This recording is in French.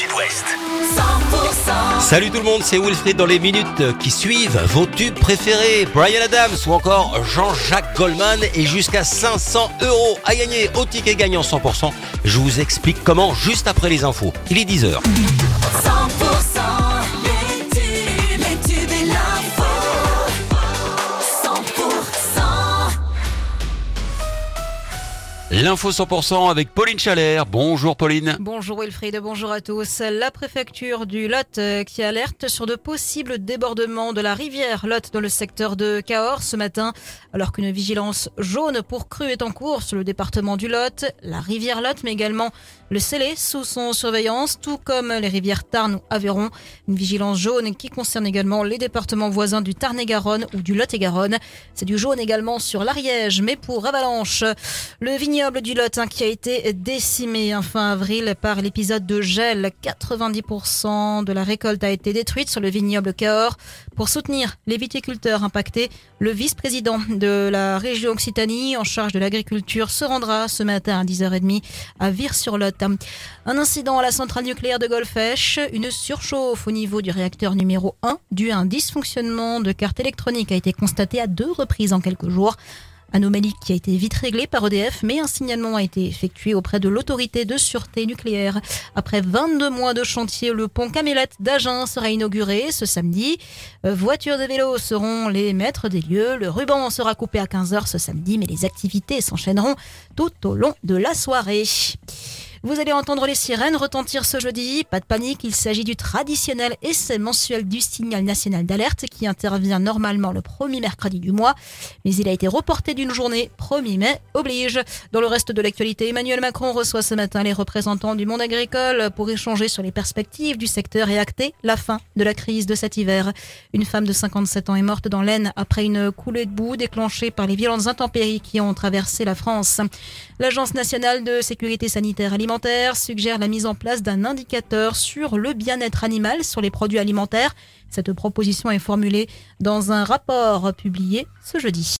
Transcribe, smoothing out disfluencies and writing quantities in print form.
Sud-Ouest. 100%. Salut tout le monde, c'est Wilfried dans les minutes qui suivent vos tubes préférés. Bryan Adams ou encore Jean-Jacques Goldman et jusqu'à 500 € à gagner au ticket gagnant 100%. Je vous explique comment juste après les infos. Il est 10h. 100%. Les tubes et l'info. 100%. L'info 100% avec Pauline Chalère. Bonjour Pauline. Bonjour Wilfried, bonjour à tous. La préfecture du Lot qui alerte sur de possibles débordements de la rivière Lot dans le secteur de Cahors ce matin, alors qu'une vigilance jaune pour crue est en cours sur le département du Lot, la rivière Lot, mais également le Célé sous son surveillance, tout comme les rivières Tarn ou Aveyron. Une vigilance jaune qui concerne également les départements voisins du Tarn-et-Garonne ou du Lot-et-Garonne. C'est du jaune également sur l'Ariège, mais pour avalanche. Le vignoble du Lot qui a été décimé fin avril par l'épisode de gel. 90% de la récolte a été détruite sur le vignoble Cahors. Pour soutenir les viticulteurs impactés, le vice-président de la région Occitanie en charge de l'agriculture se rendra ce matin à 10h30 à Vire-sur-Lot. Un incident à la centrale nucléaire de Golfech, une surchauffe au niveau du réacteur numéro 1 dû à un dysfonctionnement de carte électronique a été constaté à 2 reprises en quelques jours. Anomalie qui a été vite réglée par EDF, mais un signalement a été effectué auprès de l'autorité de sûreté nucléaire. Après 22 mois de chantier, le pont Camélette d'Agen sera inauguré ce samedi. Voitures et vélos seront les maîtres des lieux. Le ruban sera coupé à 15h ce samedi, mais les activités s'enchaîneront tout au long de la soirée. Vous allez entendre les sirènes retentir ce jeudi. Pas de panique, il s'agit du traditionnel essai mensuel du signal national d'alerte qui intervient normalement le premier mercredi du mois. Mais il a été reporté d'une journée, 1er mai oblige. Dans le reste de l'actualité, Emmanuel Macron reçoit ce matin les représentants du monde agricole pour échanger sur les perspectives du secteur et acter la fin de la crise de cet hiver. Une femme de 57 ans est morte dans l'Aisne après une coulée de boue déclenchée par les violentes intempéries qui ont traversé la France. L'Agence nationale de sécurité sanitaire alimentaire suggère la mise en place d'un indicateur sur le bien-être animal sur les produits alimentaires. Cette proposition est formulée dans un rapport publié ce jeudi.